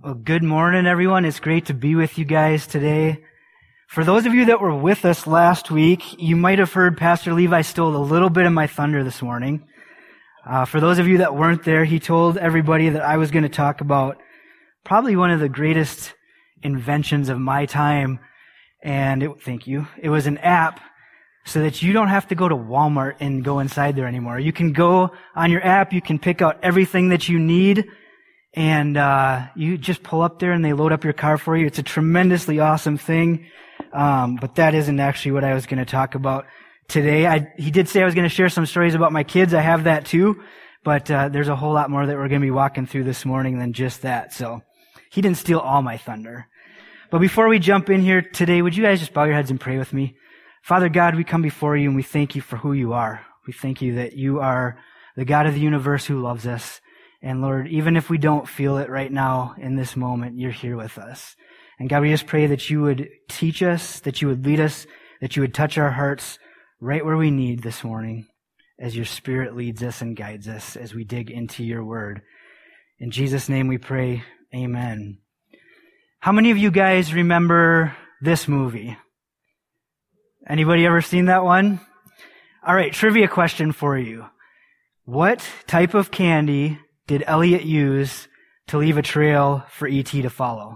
Well, good morning, everyone. It's great to be with you guys today. For those of you that were with us last week, you might have heard Pastor Levi stole a little bit of my thunder this morning. For those of you that weren't there, he told everybody that I was going to talk about probably one of the greatest inventions of my time. And thank you. It was an app so that you don't have to go to Walmart and go inside there anymore. You can go on your app, you can pick out everything that you need, and you just pull up there and they load up your car for you. It's a tremendously awesome thing. But that isn't actually what I was going to talk about today. He did say I was going to share some stories about my kids. I have that too. But there's a whole lot more that we're going to be walking through this morning than just that. So he didn't steal all my thunder. But before we jump in here today, would you guys just bow your heads and pray with me? Father God, we come before you and we thank you for who you are. We thank you that you are the God of the universe who loves us. And Lord, even if we don't feel it right now in this moment, you're here with us. And God, we just pray that you would teach us, that you would lead us, that you would touch our hearts right where we need this morning as your Spirit leads us and guides us as we dig into your word. In Jesus' name we pray, amen. How many of you guys remember this movie? Anybody ever seen that one? All right, trivia question for you. What type of candy did Elliot use to leave a trail for E.T. to follow?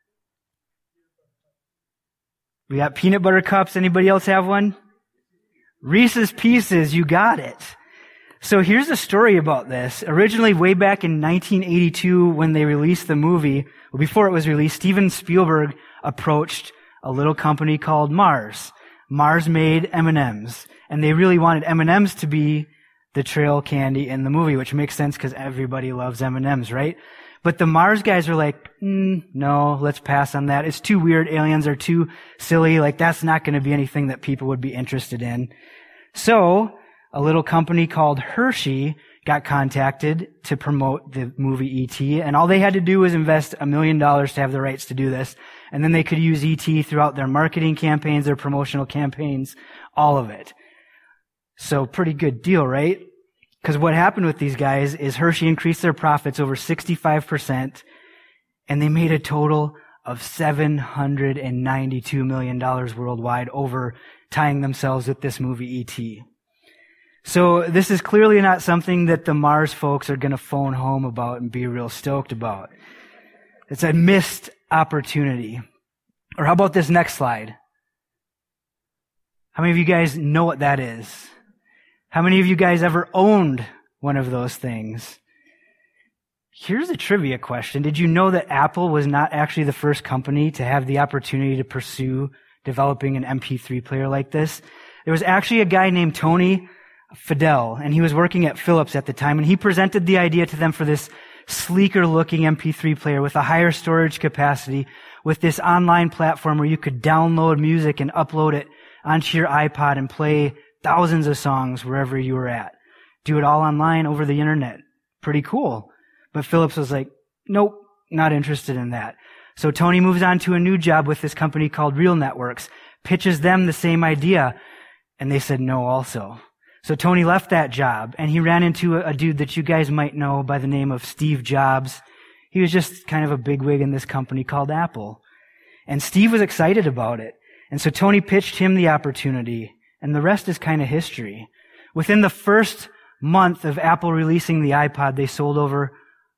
We got peanut butter cups. Anybody else have one? Reese's Pieces. You got it. So here's the story about this. Originally, way back in 1982, when they released the movie, well, before it was released, Steven Spielberg approached a little company called Mars. Mars made M&Ms, and they really wanted M&Ms to be the trail candy in the movie, which makes sense because everybody loves M&Ms, right? But the Mars guys are like, no, let's pass on that. It's too weird. Aliens are too silly. Like, that's not going to be anything that people would be interested in. So, a little company called Hershey got contacted to promote the movie E.T., and all they had to do was invest $1 million to have the rights to do this. And then they could use E.T. throughout their marketing campaigns, their promotional campaigns, all of it. So, pretty good deal, right? Because what happened with these guys is Hershey increased their profits over 65%, and they made a total of $792 million worldwide over tying themselves with this movie E.T. So this is clearly not something that the Mars folks are going to phone home about and be real stoked about. It's a missed opportunity. Or how about this next slide? How many of you guys know what that is? How many of you guys ever owned one of those things? Here's a trivia question. Did you know that Apple was not actually the first company to have the opportunity to pursue developing an MP3 player like this? There was actually a guy named Tony Fadell, and he was working at Philips at the time, and he presented the idea to them for this sleeker looking MP3 player with a higher storage capacity, with this online platform where you could download music and upload it onto your iPod and play thousands of songs wherever you were at. Do it all online over the internet. Pretty cool. But Philips was like, nope, not interested in that. So Tony moves on to a new job with this company called Real Networks, pitches them the same idea, and they said no also. So Tony left that job, and he ran into a dude that you guys might know by the name of Steve Jobs. He was just kind of a bigwig in this company called Apple. And Steve was excited about it. And so Tony pitched him the opportunity, and the rest is kind of history. Within the first month of Apple releasing the iPod, they sold over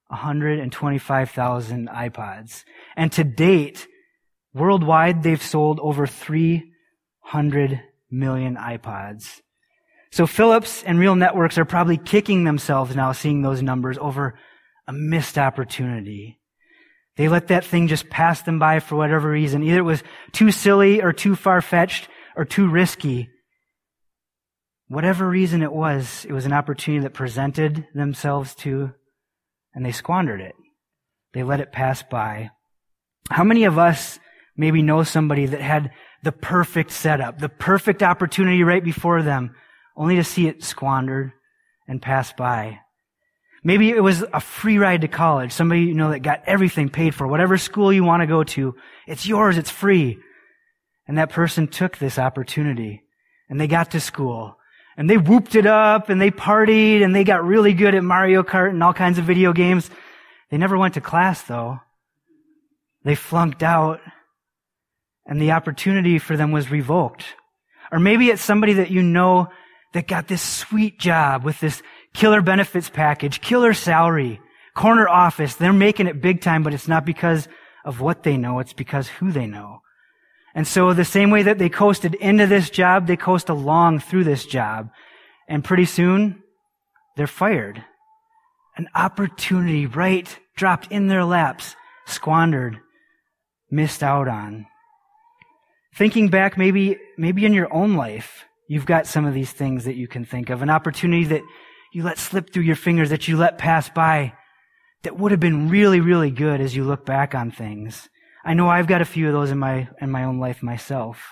125,000 iPods. And to date, worldwide, they've sold over 300 million iPods. So Philips and Real Networks are probably kicking themselves now seeing those numbers over a missed opportunity. They let that thing just pass them by for whatever reason. Either it was too silly or too far-fetched or too risky. Whatever reason it was an opportunity that presented themselves to, and they squandered it. They let it pass by. How many of us maybe know somebody that had the perfect setup, the perfect opportunity right before them, only to see it squandered and pass by? Maybe it was a free ride to college. Somebody you know that got everything paid for. Whatever school you want to go to, it's yours, it's free. And that person took this opportunity, and they got to school, and they whooped it up, and they partied, and they got really good at Mario Kart and all kinds of video games. They never went to class, though. They flunked out, and the opportunity for them was revoked. Or maybe it's somebody that you know that got this sweet job with this killer benefits package, killer salary, corner office. They're making it big time, but it's not because of what they know, it's because who they know. And so the same way that they coasted into this job, they coast along through this job. And pretty soon, they're fired. An opportunity dropped in their laps, squandered, missed out on. Thinking back, maybe in your own life, you've got some of these things that you can think of. An opportunity that you let slip through your fingers, that you let pass by, that would have been really, really good as you look back on things. I know I've got a few of those in my own life myself.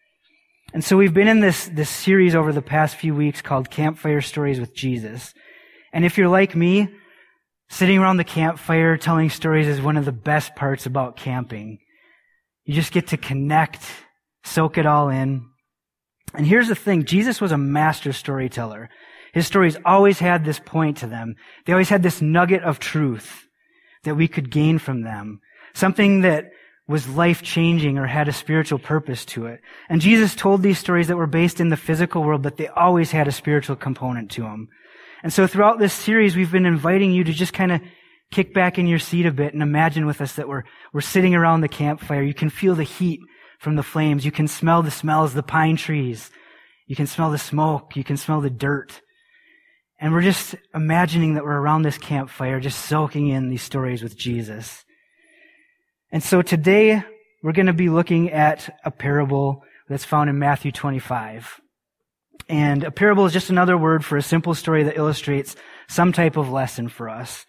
And so we've been in this series over the past few weeks called Campfire Stories with Jesus. And if you're like me, sitting around the campfire telling stories is one of the best parts about camping. You just get to connect, soak it all in. And here's the thing, Jesus was a master storyteller. His stories always had this point to them. They always had this nugget of truth that we could gain from them. Something that was life-changing or had a spiritual purpose to it. And Jesus told these stories that were based in the physical world, but they always had a spiritual component to them. And so throughout this series, we've been inviting you to just kind of kick back in your seat a bit and imagine with us that we're sitting around the campfire. You can feel the heat from the flames. You can smell the smells, the pine trees. You can smell the smoke. You can smell the dirt. And we're just imagining that we're around this campfire, just soaking in these stories with Jesus. And so today, we're going to be looking at a parable that's found in Matthew 25. And a parable is just another word for a simple story that illustrates some type of lesson for us.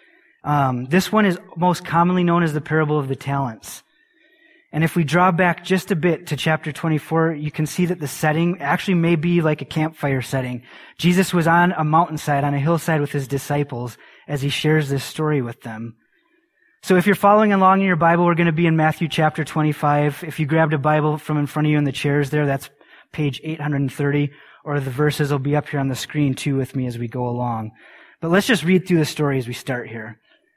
This one is most commonly known as the parable of the talents. And if we draw back just a bit to chapter 24, you can see that the setting actually may be like a campfire setting. Jesus was on a mountainside, on a hillside with his disciples as he shares this story with them. So if you're following along in your Bible, we're going to be in Matthew chapter 25. If you grabbed a Bible from in front of you in the chairs there, that's page 830, or the verses will be up here on the screen too with me as we go along. But let's just read through the story as we start here.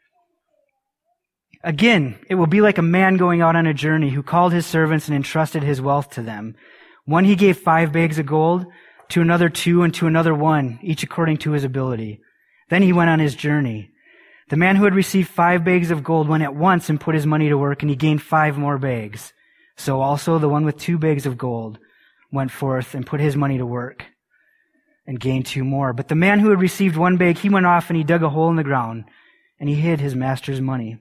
Again, it will be like a man going out on a journey who called his servants and entrusted his wealth to them. One he gave 5 bags of gold, to another 2, and to another 1, each according to his ability. Then he went on his journey. The man who had received 5 bags of gold went at once and put his money to work, and he gained 5 more bags. So also the one with 2 bags of gold went forth and put his money to work and gained 2 more. But the man who had received 1 bag, he went off and he dug a hole in the ground, and he hid his master's money.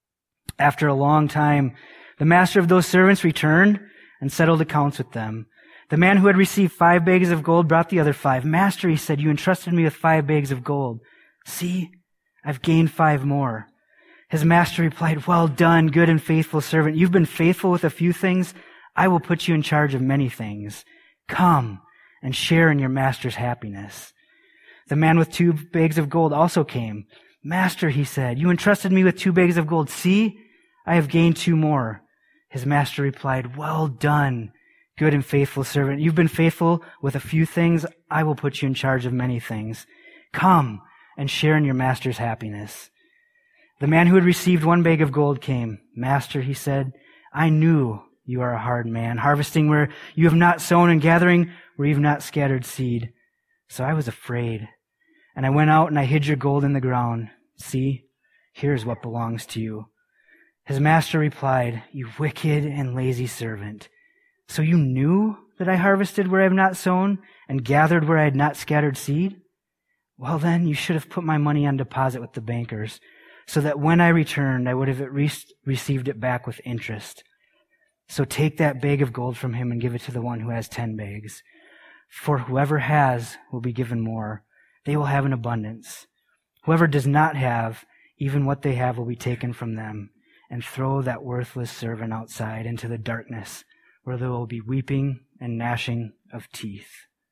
After a long time, the master of those servants returned and settled accounts with them. The man who had received 5 bags of gold brought the other 5. Master, he said, you entrusted me with 5 bags of gold. See, I've gained 5 more. His master replied, well done, good and faithful servant. You've been faithful with a few things. I will put you in charge of many things. Come and share in your master's happiness. The man with 2 bags of gold also came. Master, he said, you entrusted me with 2 bags of gold. See, I have gained 2 more. His master replied, well done, good and faithful servant. You've been faithful with a few things. I will put you in charge of many things. Come and share in your master's happiness. The man who had received 1 bag of gold came. Master, he said, I knew you are a hard man, harvesting where you have not sown and gathering where you have not scattered seed. So I was afraid, and I went out and I hid your gold in the ground. See, here's what belongs to you. His master replied, you wicked and lazy servant. So you knew that I harvested where I have not sown and gathered where I had not scattered seed? Well then, you should have put my money on deposit with the bankers, so that when I returned, I would have at least received it back with interest. So take that bag of gold from him and give it to the one who has 10 bags. For whoever has will be given more. They will have an abundance. Whoever does not have, even what they have will be taken from them. And throw that worthless servant outside into the darkness, where there will be weeping and gnashing of teeth.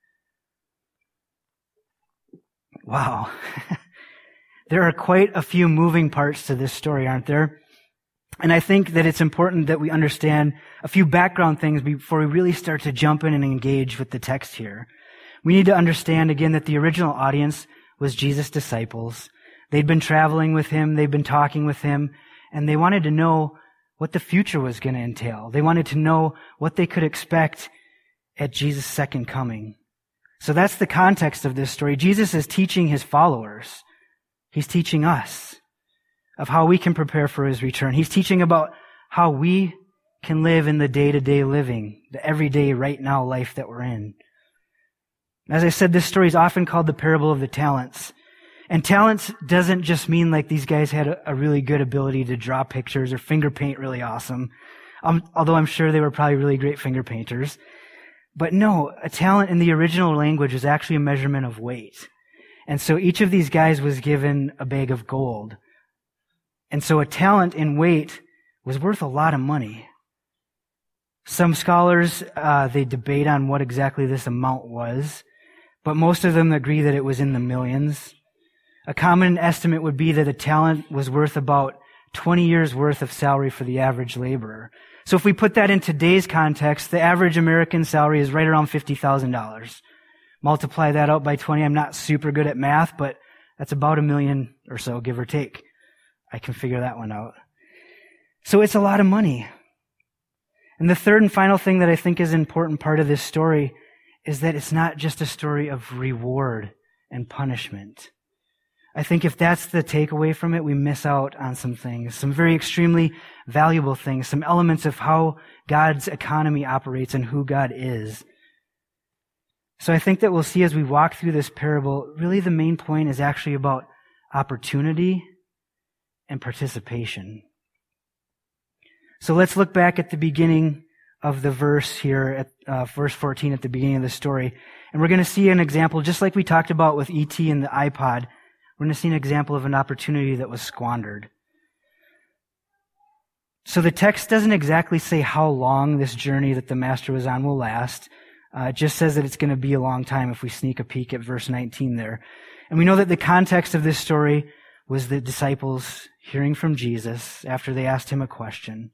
Wow. There are quite a few moving parts to this story, aren't there? And I think that it's important that we understand a few background things before we really start to jump in and engage with the text here. We need to understand again that the original audience was Jesus' disciples. They'd been traveling with him, they'd been talking with him, and they wanted to know what the future was going to entail. They wanted to know what they could expect at Jesus' second coming. So that's the context of this story. Jesus is teaching his followers. He's teaching us of how we can prepare for his return. He's teaching about how we can live in the day-to-day living, the everyday, right now life that we're in. As I said, this story is often called the parable of the talents. And talents doesn't just mean like these guys had a really good ability to draw pictures or finger paint really awesome. Although I'm sure they were probably really great finger painters. But no, a talent in the original language is actually a measurement of weight. And so each of these guys was given a bag of gold. And so a talent in weight was worth a lot of money. Some scholars, they debate on what exactly this amount was, but most of them agree that it was in the millions. A common estimate would be that a talent was worth about 20 years' worth of salary for the average laborer. So if we put that in today's context, the average American salary is right around $50,000. Multiply that out by 20. I'm not super good at math, but that's about $1 million or so, give or take. I can figure that one out. So it's a lot of money. And the third and final thing that I think is an important part of this story is that it's not just a story of reward and punishment. I think if that's the takeaway from it, we miss out on some things, some very extremely valuable things, some elements of how God's economy operates and who God is. So I think that we'll see as we walk through this parable, really the main point is actually about opportunity and participation. So let's look back at the beginning of the verse here at verse 14 at the beginning of the story. And we're going to see an example, just like we talked about with E.T. and the iPod. We're going to see an example of an opportunity that was squandered. So the text doesn't exactly say how long this journey that the master was on will last. It just says that it's going to be a long time if we sneak a peek at verse 19 there. And we know that the context of this story was the disciples hearing from Jesus after they asked him a question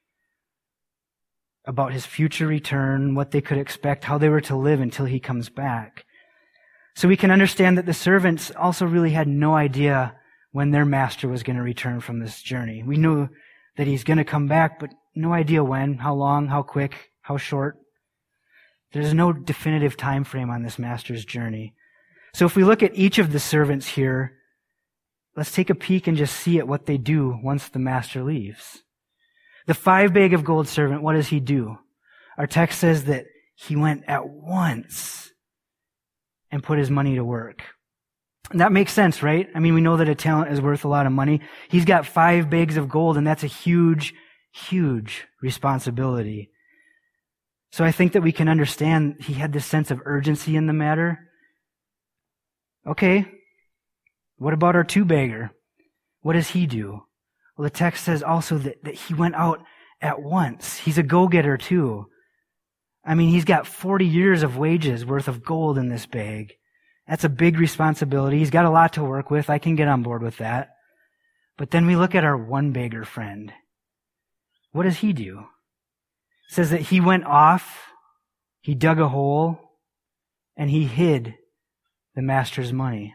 about his future return, what they could expect, how they were to live until he comes back. So we can understand that the servants also really had no idea when their master was going to return from this journey. We knew that he's going to come back, but no idea when, how long, how quick, how short. There's no definitive time frame on this master's journey. So if we look at each of the servants here, let's take a peek and just see at what they do once the master leaves. The 5 bag of gold servant, what does he do? Our text says that he went at once and put his money to work. And that makes sense, right? I mean, we know that a talent is worth a lot of money. He's got 5 bags of gold, and that's a huge, huge responsibility. So I think that we can understand he had this sense of urgency in the matter. Okay, what about our 2-bagger? What does he do? Well, the text says also that he went out at once. He's a go-getter too. I mean, he's got 40 years of wages worth of gold in this bag. That's a big responsibility. He's got a lot to work with. I can get on board with that. But then we look at our 1-bagger friend. What does he do? It says that he went off, he dug a hole, and he hid the master's money.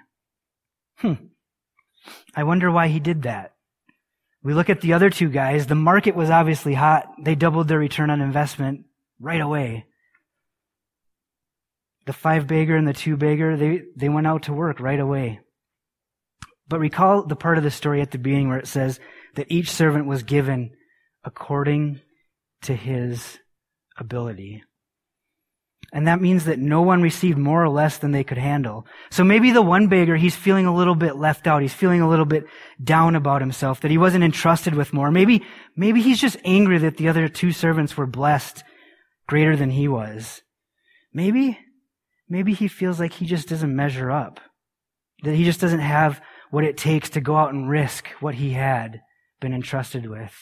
I wonder why he did that. We look at the other 2 guys. The market was obviously hot. They doubled their return on investment right away. The 5-bagger and the 2-bagger, they went out to work right away. But recall the part of the story at the beginning where it says that each servant was given according to his ability. And that means that no one received more or less than they could handle. So maybe the 1-bagger, he's feeling a little bit left out. He's feeling a little bit down about himself, that he wasn't entrusted with more. Maybe he's just angry that the other 2 servants were blessed greater than he was. Maybe he feels like he just doesn't measure up, that he just doesn't have what it takes to go out and risk what he had been entrusted with.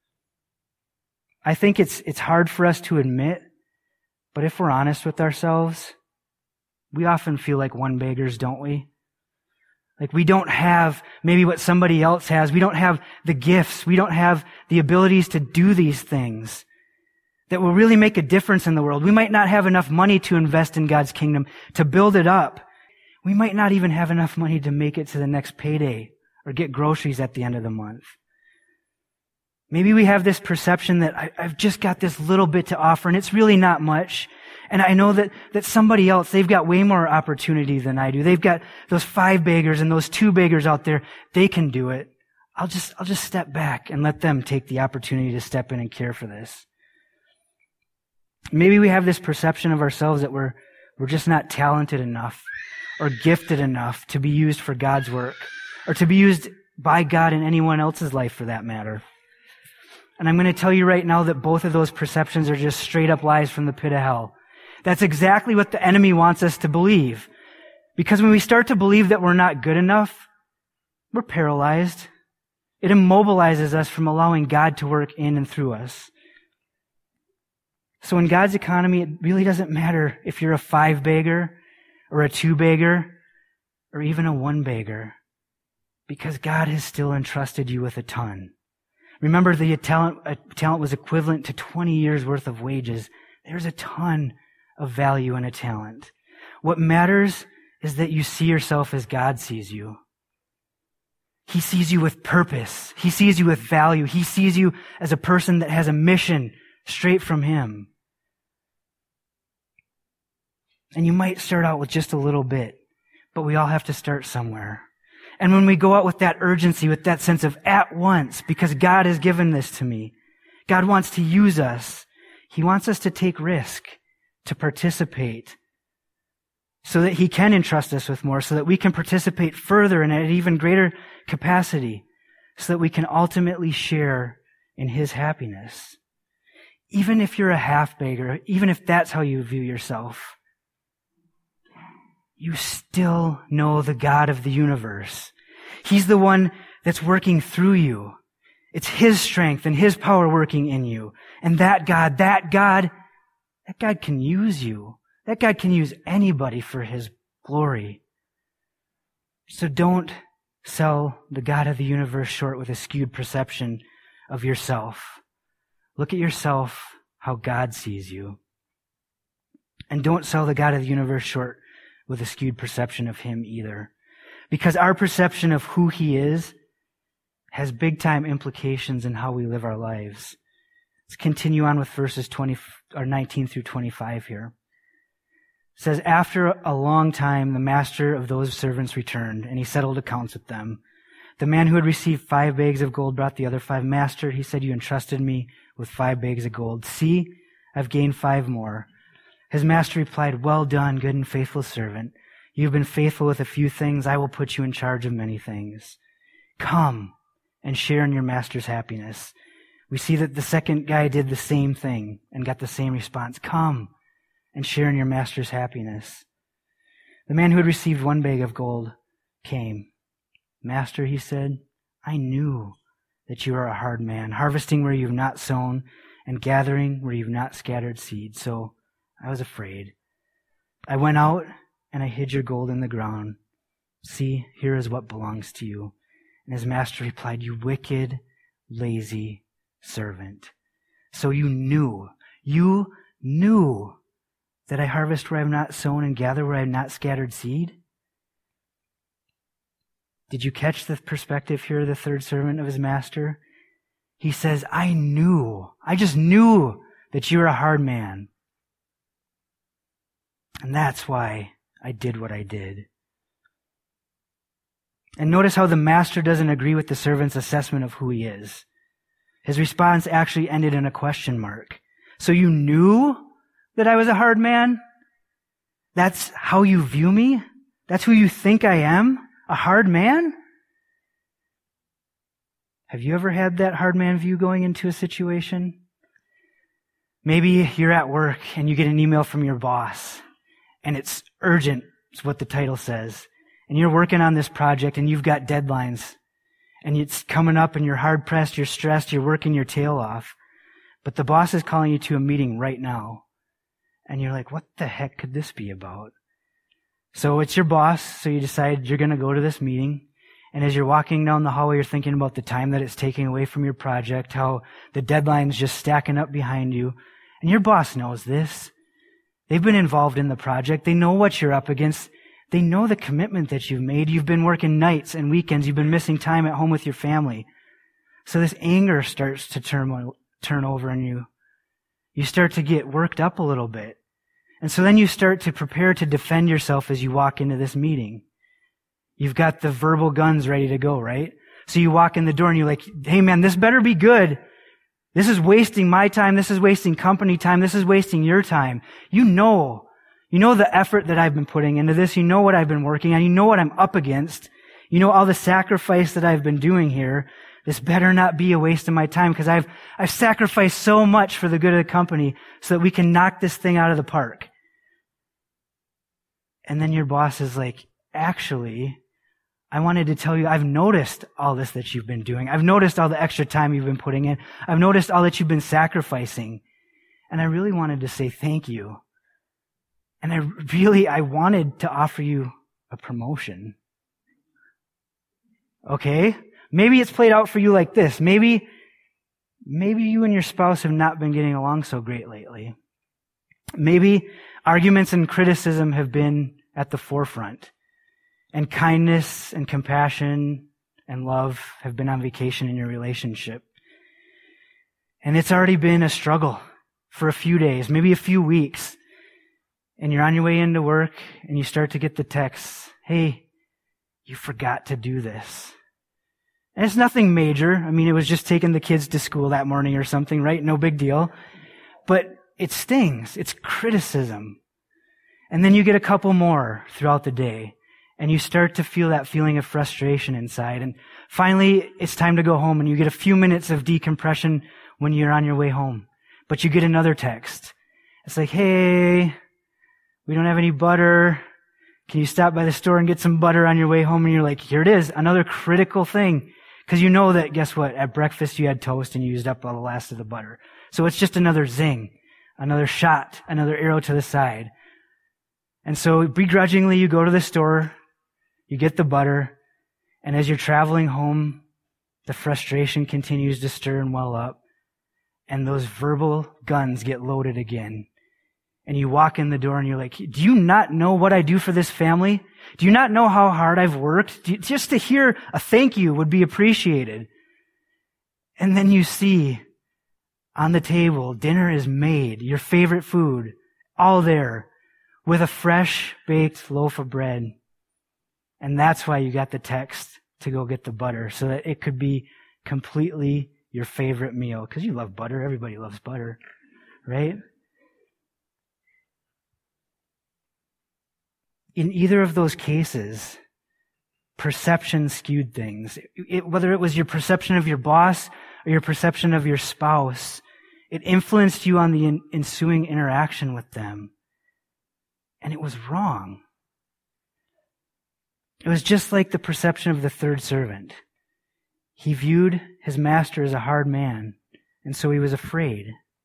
I think it's hard for us to admit, but if we're honest with ourselves, we often feel like 1-baggers, don't we? Like we don't have maybe what somebody else has. We don't have the gifts. We don't have the abilities to do these things that will really make a difference in the world. We might not have enough money to invest in God's kingdom, to build it up. We might not even have enough money to make it to the next payday or get groceries at the end of the month. Maybe we have this perception that I've just got this little bit to offer and it's really not much. And I know that somebody else, they've got way more opportunity than I do. They've got those 5 beggars and those 2 beggars out there. They can do it. I'll just step back and let them take the opportunity to step in and care for this. Maybe we have this perception of ourselves that we're just not talented enough or gifted enough to be used for God's work or to be used by God in anyone else's life for that matter. And I'm going to tell you right now that both of those perceptions are just straight up lies from the pit of hell. That's exactly what the enemy wants us to believe. Because when we start to believe that we're not good enough, we're paralyzed. It immobilizes us from allowing God to work in and through us. So in God's economy, it really doesn't matter if you're a 5 beggar or a 2 beggar or even a 1 beggar, because God has still entrusted you with a ton. Remember, a talent was equivalent to 20 years worth of wages. There's a ton of value in a talent. What matters is that you see yourself as God sees you. He sees you with purpose. He sees you with value. He sees you as a person that has a mission straight from Him. And you might start out with just a little bit, but we all have to start somewhere. And when we go out with that urgency, with that sense of at once, because God has given this to me, God wants to use us. He wants us to take risk, to participate, so that He can entrust us with more, so that we can participate further and at an even greater capacity, so that we can ultimately share in His happiness. Even if you're a half beggar, even if that's how you view yourself, you still know the God of the universe. He's the one that's working through you. It's His strength and His power working in you. And that God can use you. That God can use anybody for His glory. So don't sell the God of the universe short with a skewed perception of yourself. Look at yourself how God sees you. And don't sell the God of the universe short with a skewed perception of Him either. Because our perception of who He is has big-time implications in how we live our lives. Let's continue on with verses 19 through 25 here. It says, after a long time, the master of those servants returned, and he settled accounts with them. The man who had received 5 bags of gold brought the other 5. Master, he said, you entrusted me with 5 bags of gold. See, I've gained 5 more. His master replied, well done, good and faithful servant. You've been faithful with a few things. I will put you in charge of many things. Come and share in your master's happiness. We see that the second guy did the same thing and got the same response. Come and share in your master's happiness. The man who had received 1 bag of gold came. Master, he said, I knew that you are a hard man, harvesting where you've not sown and gathering where you've not scattered seed. So I was afraid. I went out and I hid your gold in the ground. See, here is what belongs to you. And his master replied, you wicked, lazy servant. So you knew that I harvest where I have not sown and gather where I have not scattered seed? Did you catch the perspective here of the third servant of his master? He says, I just knew that you were a hard man. And that's why I did what I did. And notice how the master doesn't agree with the servant's assessment of who he is. His response actually ended in a question mark. So you knew that I was a hard man? That's how you view me? That's who you think I am? A hard man? Have you ever had that hard man view going into a situation? Maybe you're at work and you get an email from your boss and it's urgent, is what the title says. And you're working on this project and you've got deadlines and it's coming up and you're hard pressed, you're stressed, you're working your tail off. But the boss is calling you to a meeting right now. And you're like, what the heck could this be about? So it's your boss, so you decide you're going to go to this meeting. And as you're walking down the hallway, you're thinking about the time that it's taking away from your project, how the deadline's just stacking up behind you. And your boss knows this. They've been involved in the project. They know what you're up against. They know the commitment that you've made. You've been working nights and weekends. You've been missing time at home with your family. So this anger starts to turn over in you. You start to get worked up a little bit. And so then you start to prepare to defend yourself as you walk into this meeting. You've got the verbal guns ready to go, right? So you walk in the door and you're like, hey man, this better be good. This is wasting my time. This is wasting company time. This is wasting your time. You know the effort that I've been putting into this. You know what I've been working on. You know what I'm up against. You know all the sacrifice that I've been doing here. This better not be a waste of my time because I've sacrificed so much for the good of the company so that we can knock this thing out of the park. And then your boss is like, actually, I wanted to tell you, I've noticed all this that you've been doing. I've noticed all the extra time you've been putting in. I've noticed all that you've been sacrificing. And I really wanted to say thank you. And I wanted to offer you a promotion. Okay? Maybe it's played out for you like this. Maybe you and your spouse have not been getting along so great lately. Maybe arguments and criticism have been at the forefront. And kindness and compassion and love have been on vacation in your relationship. And it's already been a struggle for a few days, maybe a few weeks. And you're on your way into work and you start to get the texts, hey, you forgot to do this. And it's nothing major. I mean, it was just taking the kids to school that morning or something, right? No big deal. But it stings. It's criticism. And then you get a couple more throughout the day. And you start to feel that feeling of frustration inside. And finally, it's time to go home and you get a few minutes of decompression when you're on your way home. But you get another text. It's like, hey, we don't have any butter. Can you stop by the store and get some butter on your way home? And you're like, here it is, another critical thing. Because you know that, guess what? At breakfast you had toast and you used up all the last of the butter. So it's just another zing, another shot, another arrow to the side. And so begrudgingly you go to the store, you get the butter, and as you're traveling home, the frustration continues to stir and well up, and those verbal guns get loaded again. And you walk in the door and you're like, do you not know what I do for this family? Do you not know how hard I've worked? Just to hear a thank you would be appreciated. And then you see on the table, dinner is made, your favorite food, all there, with a fresh baked loaf of bread. And that's why you got the text to go get the butter, so that it could be completely your favorite meal. Because you love butter. Everybody loves butter, right? In either of those cases, perception skewed things. Whether it was your perception of your boss or your perception of your spouse, it influenced you on the ensuing interaction with them. And it was wrong. It was just like the perception of the third servant. He viewed his master as a hard man, and so he was afraid.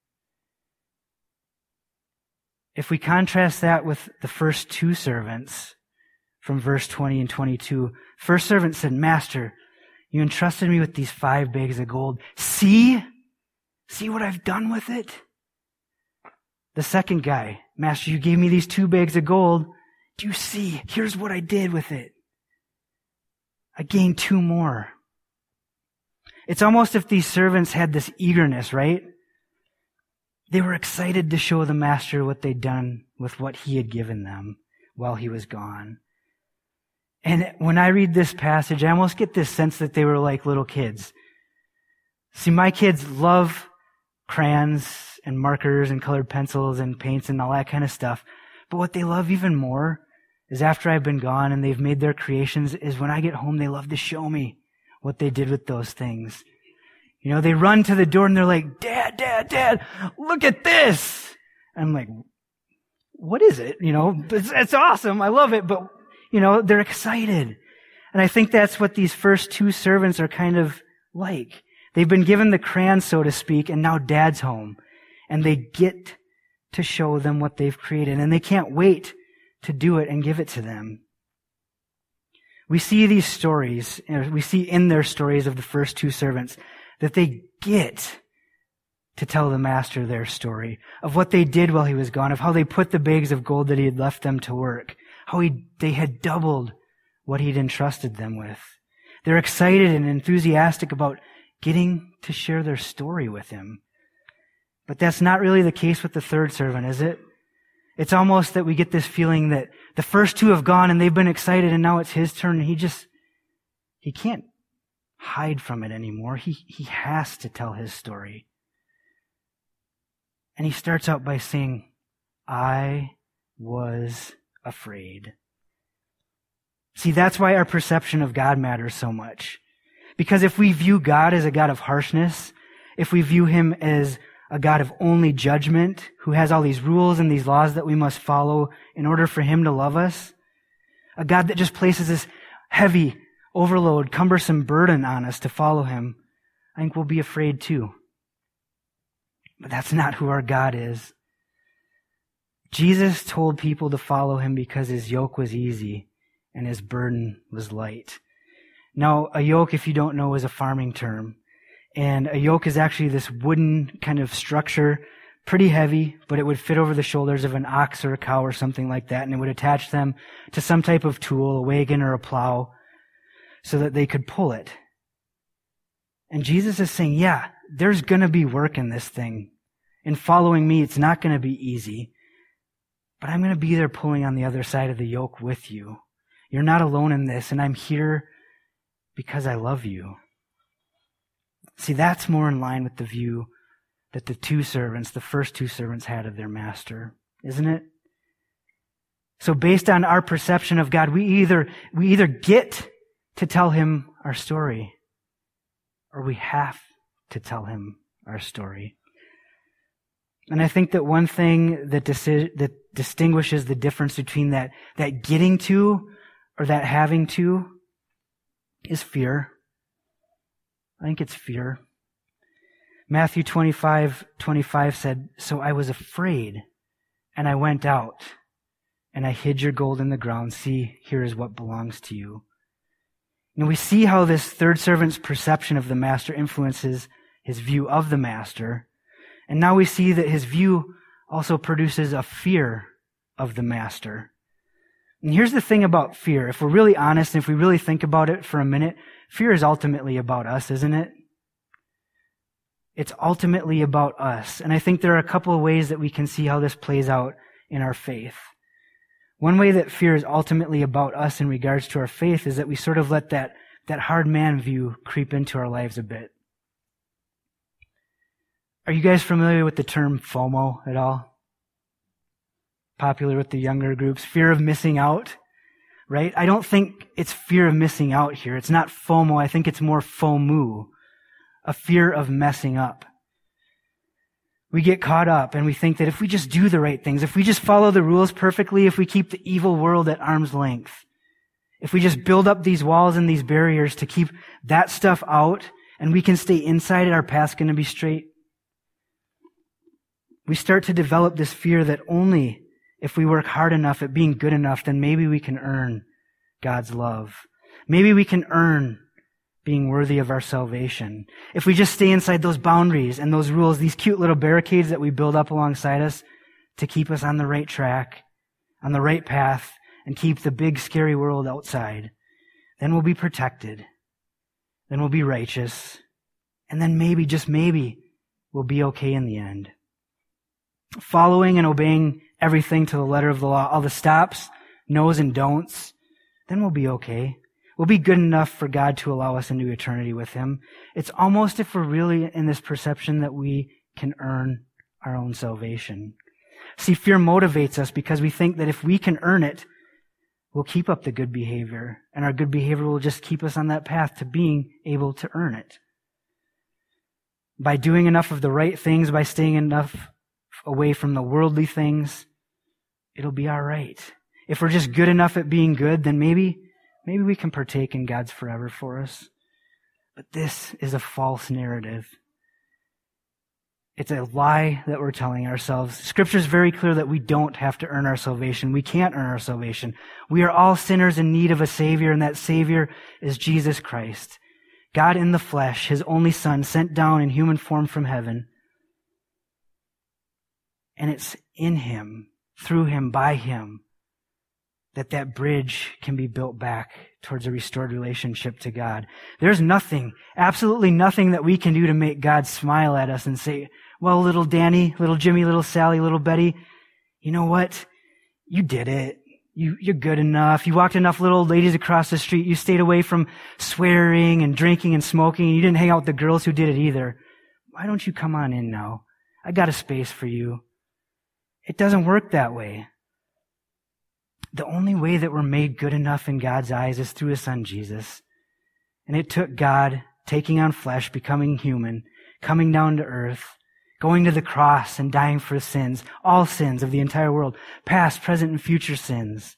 If we contrast that with the first two servants from verse 20 and 22, first servant said, Master, you entrusted me with these 5 bags of gold. See what I've done with it? The second guy, Master, you gave me these 2 bags of gold. Do you see? Here's what I did with it. I gained 2 more. It's almost if these servants had this eagerness, right? They were excited to show the master what they'd done with what he had given them while he was gone. And when I read this passage, I almost get this sense that they were like little kids. See, my kids love crayons and markers and colored pencils and paints and all that kind of stuff. But what they love even more is after I've been gone and they've made their creations, is when I get home, they love to show me what they did with those things. You know, they run to the door and they're like, Dad, look at this. And I'm like, what is it? You know, it's awesome. I love it. But, you know, they're excited. And I think that's what these first 2 servants are kind of like. They've been given the crayon, so to speak, and now Dad's home. And they get to show them what they've created. And they can't wait to do it and give it to them. We see these stories, we see in their stories of the first 2 servants, that they get to tell the master their story of what they did while he was gone, of how they put the bags of gold that he had left them to work, how they had doubled what he'd entrusted them with. They're excited and enthusiastic about getting to share their story with him. But that's not really the case with the third servant, is it? It's almost that we get this feeling that the first two have gone and they've been excited and now it's his turn, and he can't hide from it anymore. He has to tell his story. And he starts out by saying, I was afraid. See, that's why our perception of God matters so much. Because if we view God as a God of harshness, if we view him as a God of only judgment, who has all these rules and these laws that we must follow in order for him to love us, a God that just places this heavy, overload, cumbersome burden on us to follow him, I think we'll be afraid too. But that's not who our God is. Jesus told people to follow him because his yoke was easy and his burden was light. Now, a yoke, if you don't know, is a farming term. And a yoke is actually this wooden kind of structure, pretty heavy, but it would fit over the shoulders of an ox or a cow or something like that, and it would attach them to some type of tool, a wagon or a plow, so that they could pull it. And Jesus is saying, yeah, there's going to be work in this thing. In following me, it's not going to be easy, but I'm going to be there pulling on the other side of the yoke with you. You're not alone in this, and I'm here because I love you. See, that's more in line with the view that the first two servants had of their master, isn't it? So based on our perception of God, we either get to tell him our story, or we have to tell him our story. And I think that one thing that distinguishes the difference between that getting to or that having to is fear. I think it's fear. Matthew 25:25 said, "So I was afraid, and I went out, and I hid your gold in the ground. See, here is what belongs to you." And we see how this third servant's perception of the master influences his view of the master. And now we see that his view also produces a fear of the master. And here's the thing about fear. If we're really honest, and if we really think about it for a minute, fear is ultimately about us, isn't it? It's ultimately about us. And I think there are a couple of ways that we can see how this plays out in our faith. One way that fear is ultimately about us in regards to our faith is that we sort of let that hard man view creep into our lives a bit. Are you guys familiar with the term FOMO at all? Popular with the younger groups. Fear of missing out, right? I don't think it's fear of missing out here. It's not FOMO. I think it's more FOMO, a fear of messing up. We get caught up and we think that if we just do the right things, if we just follow the rules perfectly, if we keep the evil world at arm's length, if we just build up these walls and these barriers to keep that stuff out and we can stay inside it, our path's going to be straight. We start to develop this fear that only if we work hard enough at being good enough, then maybe we can earn God's love. Maybe we can earn being worthy of our salvation. If we just stay inside those boundaries and those rules, these cute little barricades that we build up alongside us to keep us on the right track, on the right path, and keep the big scary world outside, then we'll be protected. Then we'll be righteous. And then maybe, just maybe, we'll be okay in the end. Following and obeying everything to the letter of the law, all the stops, no's and don'ts, then we'll be okay. We'll be good enough for God to allow us into eternity with him. It's almost if we're really in this perception that we can earn our own salvation. See, fear motivates us because we think that if we can earn it, we'll keep up the good behavior, and our good behavior will just keep us on that path to being able to earn it. By doing enough of the right things, by staying enough away from the worldly things, it'll be all right. If we're just good enough at being good, then maybe we can partake in God's forever for us. But this is a false narrative. It's a lie that we're telling ourselves. Scripture is very clear that we don't have to earn our salvation. We can't earn our salvation. We are all sinners in need of a Savior, and that Savior is Jesus Christ. God in the flesh, his only Son, sent down in human form from heaven. And it's in him, through him, by him, that bridge can be built back towards a restored relationship to God. There's nothing, absolutely nothing that we can do to make God smile at us and say, well, little Danny, little Jimmy, little Sally, little Betty, you know what? You did it. You're good enough. You walked enough little old ladies across the street. You stayed away from swearing and drinking and smoking. And you didn't hang out with the girls who did it either. Why don't you come on in now? I got a space for you. It doesn't work that way. The only way that we're made good enough in God's eyes is through His Son, Jesus. And it took God taking on flesh, becoming human, coming down to earth, going to the cross and dying for sins, all sins of the entire world, past, present, and future sins.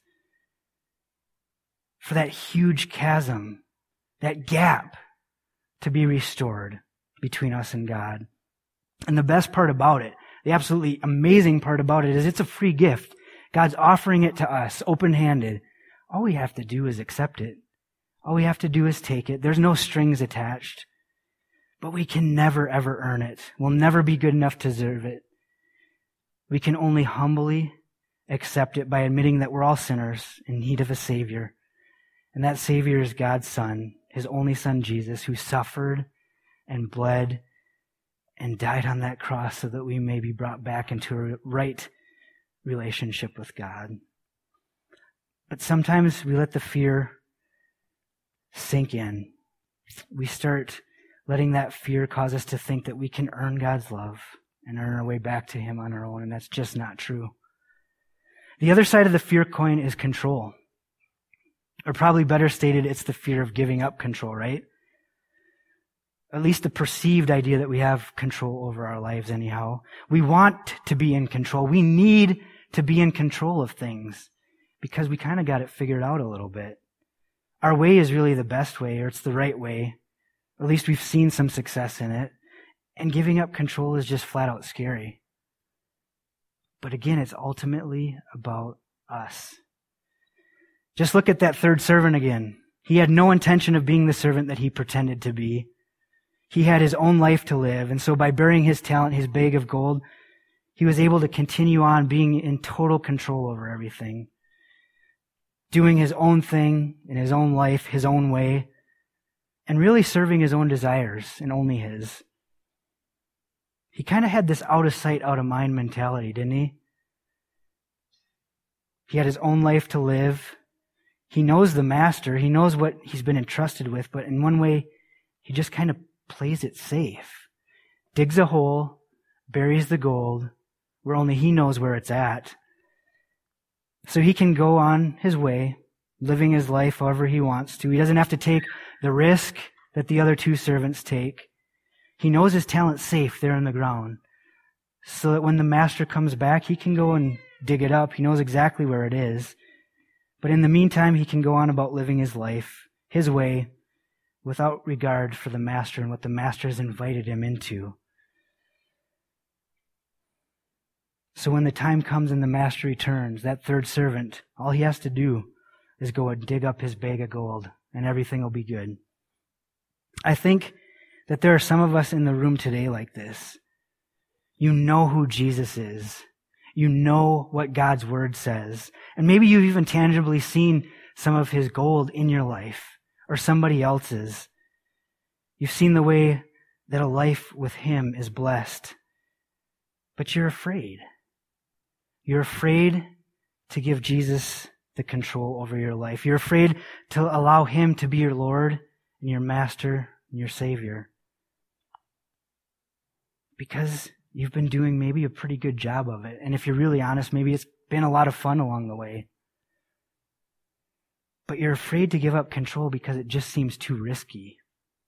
For that huge chasm, that gap to be restored between us and God. And the best part about it, the absolutely amazing part about it, is it's a free gift. God's offering it to us, open-handed. All we have to do is accept it. All we have to do is take it. There's no strings attached. But we can never, ever earn it. We'll never be good enough to deserve it. We can only humbly accept it by admitting that we're all sinners in need of a Savior. And that Savior is God's Son, His only Son, Jesus, who suffered and bled and died on that cross so that we may be brought back into a right relationship with God. But sometimes we let the fear sink in. We start letting that fear cause us to think that we can earn God's love and earn our way back to Him on our own, and that's just not true. The other side of the fear coin is control. Or probably better stated, it's the fear of giving up control, right? At least the perceived idea that we have control over our lives anyhow. We want to be in control. We need to be in control of things because we kind of got it figured out a little bit. Our way is really the best way, or it's the right way. Or at least we've seen some success in it. And giving up control is just flat out scary. But again, it's ultimately about us. Just look at that third servant again. He had no intention of being the servant that he pretended to be. He had his own life to live, and so by burying his talent, his bag of gold, he was able to continue on being in total control over everything, doing his own thing in his own life, his own way, and really serving his own desires and only his. He kind of had this out of sight, out of mind mentality, didn't he? He had his own life to live. He knows the master. He knows what he's been entrusted with, but in one way, he just kind of plays it safe. Digs a hole, buries the gold, where only he knows where it's at. So he can go on his way, living his life however he wants to. He doesn't have to take the risk that the other two servants take. He knows his talent's safe there in the ground, so that when the master comes back, he can go and dig it up. He knows exactly where it is. But in the meantime, he can go on about living his life, his way, without regard for the master and what the master has invited him into. So when the time comes and the master returns, that third servant, all he has to do is go and dig up his bag of gold, and everything will be good. I think that there are some of us in the room today like this. You know who Jesus is. You know what God's Word says. And maybe you've even tangibly seen some of His gold in your life or somebody else's. You've seen the way that a life with Him is blessed. But you're afraid. You're afraid to give Jesus the control over your life. You're afraid to allow Him to be your Lord and your Master and your Savior. Because you've been doing maybe a pretty good job of it. And if you're really honest, maybe it's been a lot of fun along the way. But you're afraid to give up control because it just seems too risky.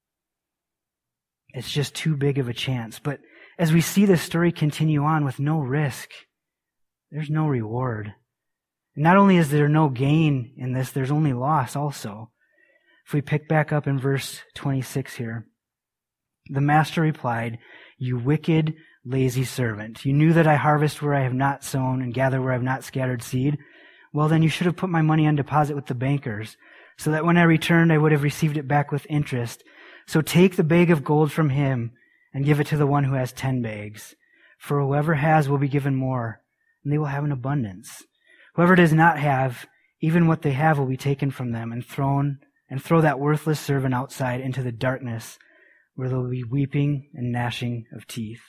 It's just too big of a chance. But as we see this story continue on with no risk, there's no reward. And not only is there no gain in this, there's only loss also. If we pick back up in verse 26 here, the master replied, "You wicked, lazy servant. You knew that I harvest where I have not sown and gather where I have not scattered seed. Well, then you should have put my money on deposit with the bankers, so that when I returned I would have received it back with interest. So take the bag of gold from him and give it to the one who has 10 bags. For whoever has will be given more, and they will have an abundance. Whoever does not have, Even what they have will be taken from them and throw that worthless servant outside into the darkness where there will be weeping and gnashing of teeth.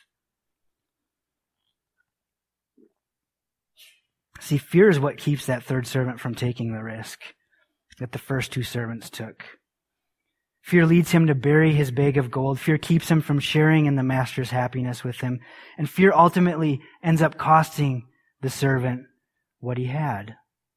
See, fear is what keeps that third servant from taking the risk that the first two servants took. Fear leads him to bury his bag of gold. Fear keeps him from sharing in the master's happiness with him. And fear ultimately ends up costing the servant what he had.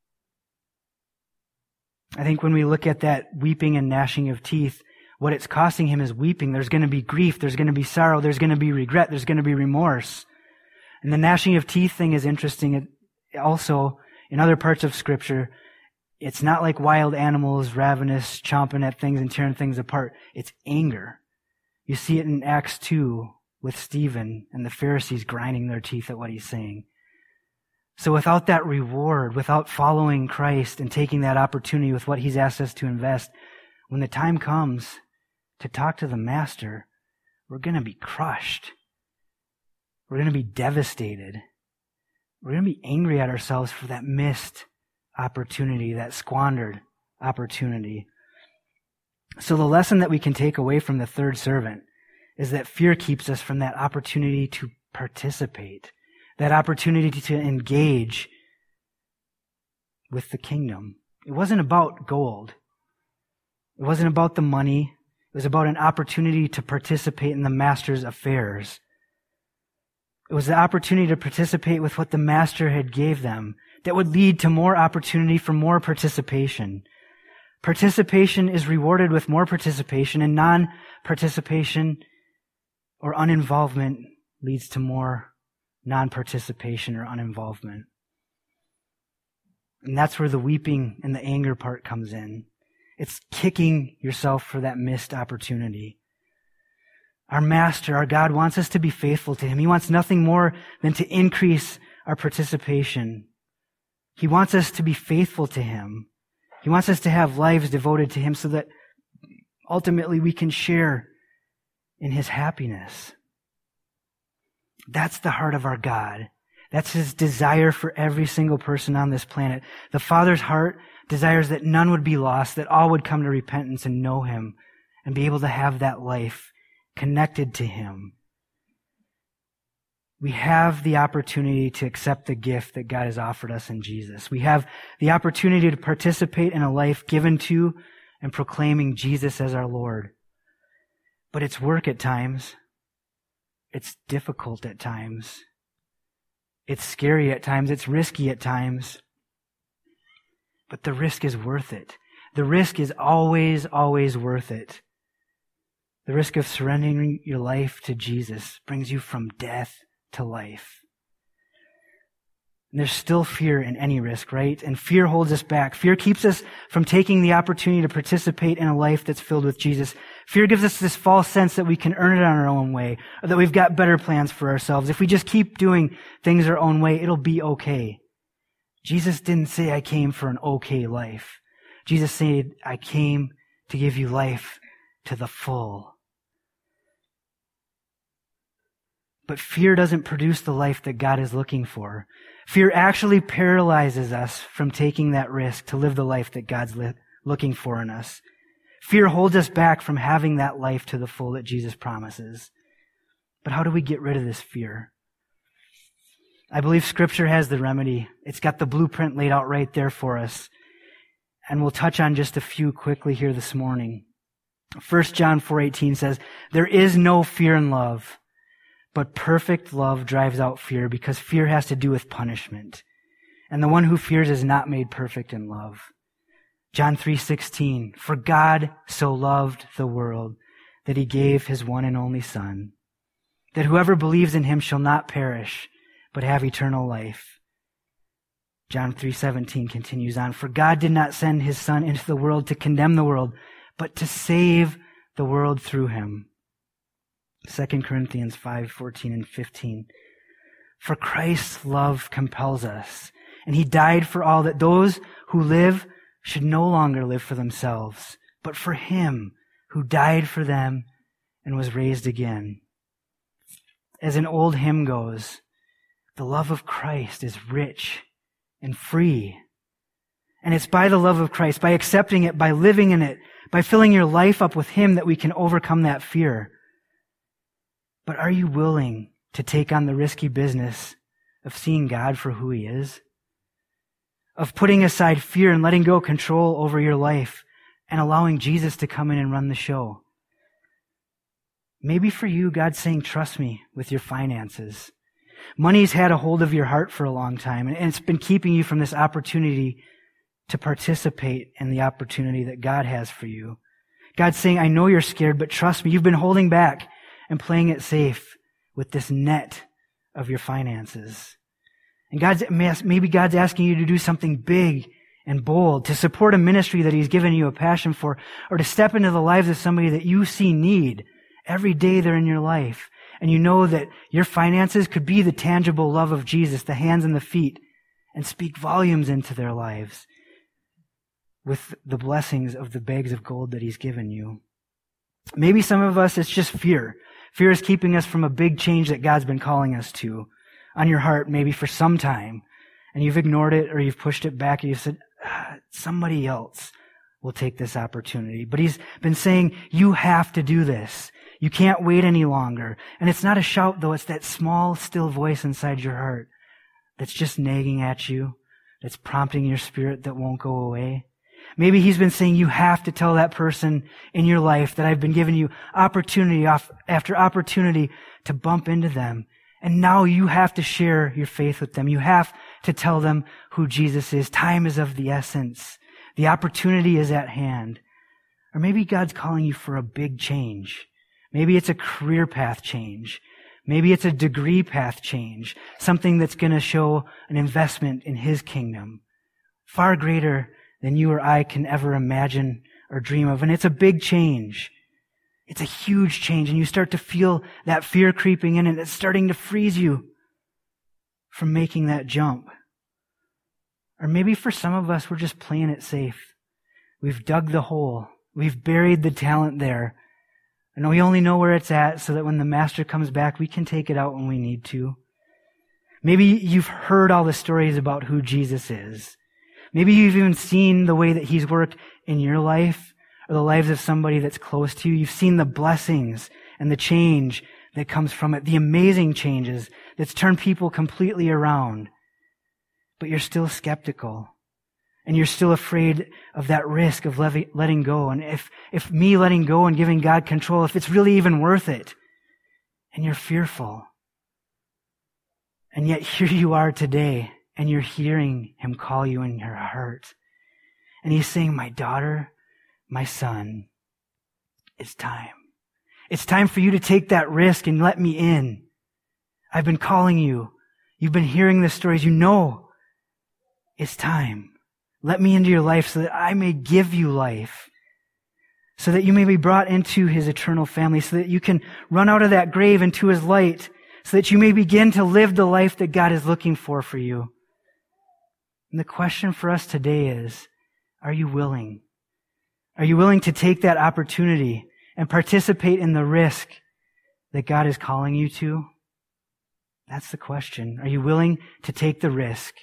I think when we look at that weeping and gnashing of teeth, what it's costing him is weeping. There's going to be grief. There's going to be sorrow. There's going to be regret. There's going to be remorse. And the gnashing of teeth thing is interesting. Also, in other parts of Scripture, it's not like wild animals, ravenous, chomping at things and tearing things apart. It's anger. You see it in Acts 2 with Stephen and the Pharisees grinding their teeth at what he's saying. So without that reward, without following Christ and taking that opportunity with what he's asked us to invest, when the time comes to talk to the Master, we're going to be crushed. We're going to be devastated. We're going to be angry at ourselves for that missed opportunity, that squandered opportunity. So the lesson that we can take away from the third servant is that fear keeps us from that opportunity to participate, that opportunity to engage with the kingdom. It wasn't about gold. It wasn't about the money. It was about an opportunity to participate in the Master's affairs. It was the opportunity to participate with what the Master had gave them that would lead to more opportunity for more participation. Participation is rewarded with more participation, and non-participation or uninvolvement leads to more non-participation or uninvolvement. And that's where the weeping and the anger part comes in. It's kicking yourself for that missed opportunity. Our Master, our God, wants us to be faithful to Him. He wants nothing more than to increase our participation. He wants us to be faithful to Him. He wants us to have lives devoted to Him so that ultimately we can share in His happiness. That's the heart of our God. That's His desire for every single person on this planet. The Father's heart desires that none would be lost, that all would come to repentance and know Him and be able to have that life connected to Him. We have the opportunity to accept the gift that God has offered us in Jesus. We have the opportunity to participate in a life given to and proclaiming Jesus as our Lord. But it's work at times. It's difficult at times. It's scary at times. It's risky at times. But the risk is worth it. The risk is always, always worth it. The risk of surrendering your life to Jesus brings you from death to life. And there's still fear in any risk, right? And fear holds us back. Fear keeps us from taking the opportunity to participate in a life that's filled with Jesus. Fear gives us this false sense that we can earn it on our own way, or that we've got better plans for ourselves. If we just keep doing things our own way, it'll be okay. Jesus didn't say, I came for an okay life. Jesus said, I came to give you life to the full. But fear doesn't produce the life that God is looking for. Fear actually paralyzes us from taking that risk to live the life that God's looking for in us. Fear holds us back from having that life to the full that Jesus promises. But how do we get rid of this fear? I believe Scripture has the remedy. It's got the blueprint laid out right there for us. And we'll touch on just a few quickly here this morning. 1 John 4:18 says, there is no fear in love, but perfect love drives out fear, because fear has to do with punishment. And the one who fears is not made perfect in love. John 3:16, for God so loved the world that He gave His one and only Son, that whoever believes in Him shall not perish, but have eternal life. John 3:17 continues on, for God did not send His Son into the world to condemn the world, but to save the world through Him. 2 Corinthians 5:14 and 15. For Christ's love compels us, and He died for all, that those who live should no longer live for themselves, but for Him who died for them and was raised again. As an old hymn goes, the love of Christ is rich and free. And it's by the love of Christ, by accepting it, by living in it, by filling your life up with Him that we can overcome that fear. But are you willing to take on the risky business of seeing God for who He is? Of putting aside fear and letting go control over your life and allowing Jesus to come in and run the show? Maybe for you, God's saying, trust me with your finances. Money's had a hold of your heart for a long time, and it's been keeping you from this opportunity to participate in the opportunity that God has for you. God's saying, I know you're scared, but trust me, you've been holding back and playing it safe with this net of your finances. And maybe God's asking you to do something big and bold, to support a ministry that He's given you a passion for, or to step into the lives of somebody that you see need every day they're in your life. And you know that your finances could be the tangible love of Jesus, the hands and the feet, and speak volumes into their lives with the blessings of the bags of gold that He's given you. Maybe some of us, it's just fear. Fear is keeping us from a big change that God's been calling us to on your heart maybe for some time. And you've ignored it, or you've pushed it back, and you've said, somebody else will take this opportunity. But He's been saying, you have to do this. You can't wait any longer. And it's not a shout, though. It's that small, still voice inside your heart that's just nagging at you, that's prompting your spirit that won't go away. Maybe He's been saying, you have to tell that person in your life that I've been giving you opportunity after opportunity to bump into them. And now you have to share your faith with them. You have to tell them who Jesus is. Time is of the essence. The opportunity is at hand. Or maybe God's calling you for a big change. Maybe it's a career path change. Maybe it's a degree path change. Something that's going to show an investment in His kingdom. Far greater than you or I can ever imagine or dream of. And it's a big change. It's a huge change. And you start to feel that fear creeping in, and it's starting to freeze you from making that jump. Or maybe for some of us, we're just playing it safe. We've dug the hole. We've buried the talent there. And we only know where it's at so that when the Master comes back, we can take it out when we need to. Maybe you've heard all the stories about who Jesus is. Maybe you've even seen the way that He's worked in your life or the lives of somebody that's close to you. You've seen the blessings and the change that comes from it, the amazing changes that's turned people completely around. But you're still skeptical, and you're still afraid of that risk of letting go. And if me letting go and giving God control, if it's really even worth it, and you're fearful. And yet here you are today, and you're hearing Him call you in your heart. And He's saying, my daughter, my son, it's time. It's time for you to take that risk and let me in. I've been calling you. You've been hearing the stories. You know it's time. Let me into your life so that I may give you life, so that you may be brought into His eternal family, so that you can run out of that grave into His light, so that you may begin to live the life that God is looking for you. And the question for us today is, are you willing? Are you willing to take that opportunity and participate in the risk that God is calling you to? That's the question. Are you willing to take the risk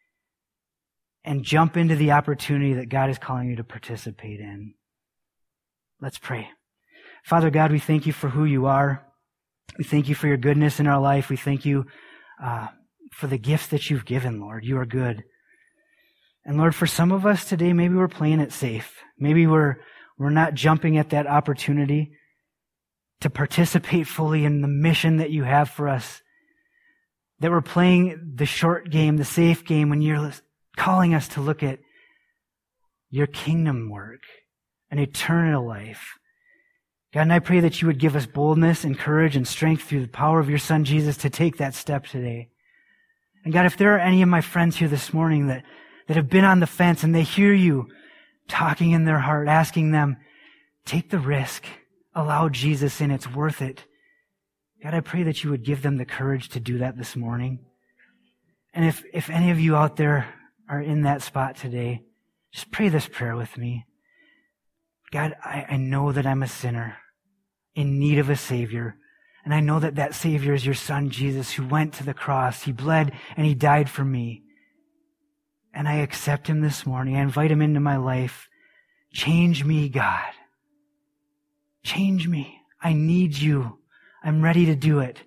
and jump into the opportunity that God is calling you to participate in? Let's pray. Father God, we thank You for who You are. We thank You for Your goodness in our life. We thank You for the gifts that You've given, Lord. You are good. And Lord, for some of us today, maybe we're playing it safe. Maybe we're not jumping at that opportunity to participate fully in the mission that You have for us. That we're playing the short game, the safe game, when You're calling us to look at Your kingdom work, an eternal life. God, and I pray that You would give us boldness and courage and strength through the power of Your Son, Jesus, to take that step today. And God, if there are any of my friends here this morning that have been on the fence and they hear You talking in their heart, asking them, take the risk, allow Jesus in, it's worth it. God, I pray that You would give them the courage to do that this morning. And if any of you out there are in that spot today, just pray this prayer with me. God, I know that I'm a sinner in need of a Savior. And I know that Savior is Your Son, Jesus, who went to the cross. He bled and He died for me. and I accept him this morning. I invite him into my life. Change me, God. Change me. I need you. I'm ready to do it.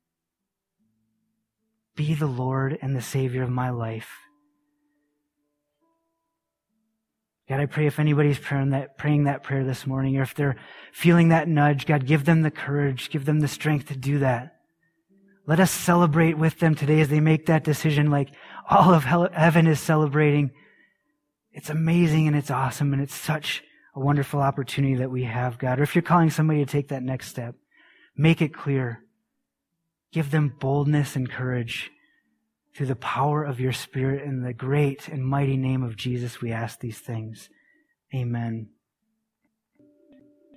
Be the Lord and the Savior of my life. God, I pray if anybody's praying that prayer this morning, or if they're feeling that nudge, God, give them the courage, give them the strength to do that. Let us celebrate with them today as they make that decision like all of heaven is celebrating. It's amazing and it's awesome and it's such a wonderful opportunity that we have, God. Or if you're calling somebody to take that next step, make it clear. Give them boldness and courage. Through the power of your Spirit, in the great and mighty name of Jesus, we ask these things. Amen.